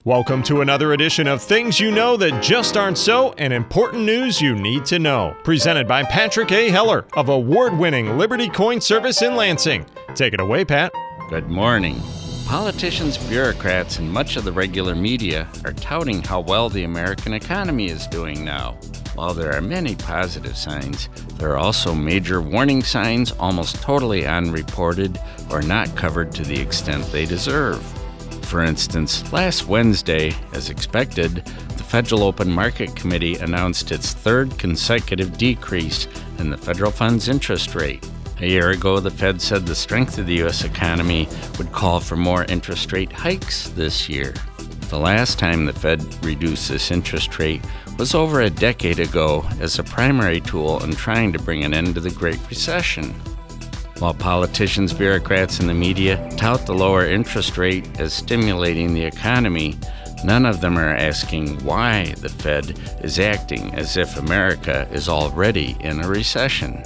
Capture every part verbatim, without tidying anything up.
Welcome to another edition of Things You Know That Just Aren't So and Important News You Need to Know. Presented by Patrick A. Heller of award-winning Liberty Coin Service in Lansing. Take it away, Pat. Good morning. Politicians, bureaucrats, and much of the regular media are touting how well the American economy is doing now. While there are many positive signs, there are also major warning signs almost totally unreported or not covered to the extent they deserve. For instance, last Wednesday, as expected, the Federal Open Market Committee announced its third consecutive decrease in the federal funds interest rate. A year ago, the Fed said the strength of the U S economy would call for more interest rate hikes this year. The last time the Fed reduced this interest rate was over a decade ago as a primary tool in trying to bring an end to the Great Recession. While politicians, bureaucrats, and the media tout the lower interest rate as stimulating the economy, none of them are asking why the Fed is acting as if America is already in a recession.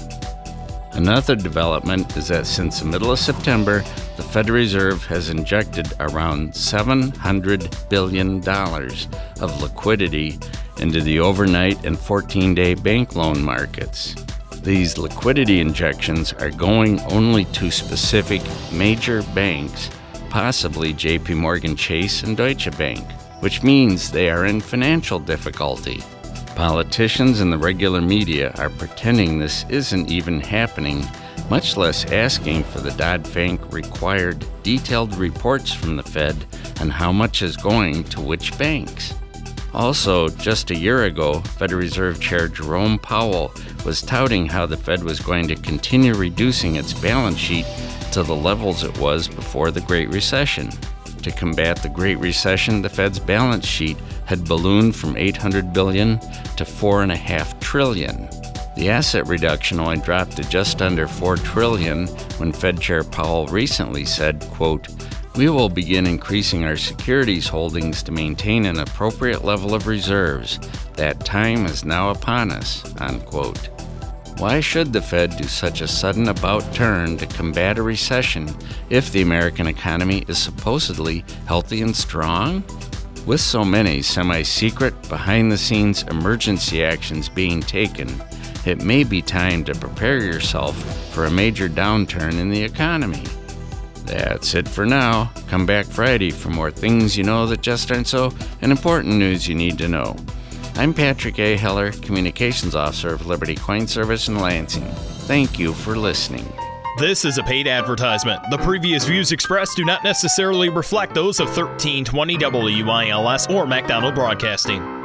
Another development is that since the middle of September, the Federal Reserve has injected around seven hundred billion dollars of liquidity into the overnight and fourteen-day bank loan markets. These liquidity injections are going only to specific major banks, possibly J P Morgan Chase and Deutsche Bank, which means they are in financial difficulty. Politicians and the regular media are pretending this isn't even happening, much less asking for the Dodd-Frank required detailed reports from the Fed on how much is going to which banks. Also, just a year ago, Federal Reserve Chair Jerome Powell was touting how the Fed was going to continue reducing its balance sheet to the levels it was before the Great Recession. To combat the Great Recession, the Fed's balance sheet had ballooned from eight hundred billion dollars to four point five trillion dollars. The asset reduction only dropped to just under four trillion dollars when Fed Chair Powell recently said, quote, "We will begin increasing our securities holdings to maintain an appropriate level of reserves. That time is now upon us," unquote. Why should the Fed do such a sudden about turn to combat a recession if the American economy is supposedly healthy and strong? With so many semi-secret, behind-the-scenes emergency actions being taken, it may be time to prepare yourself for a major downturn in the economy. That's it for now. Come back Friday for more Things You Know That Just Aren't So and important news you need to know. I'm Patrick A. Heller, Communications Officer of Liberty Coin Service in Lansing. Thank you for listening. This is a paid advertisement. The previous views expressed do not necessarily reflect those of thirteen twenty W I L S or MacDonald Broadcasting.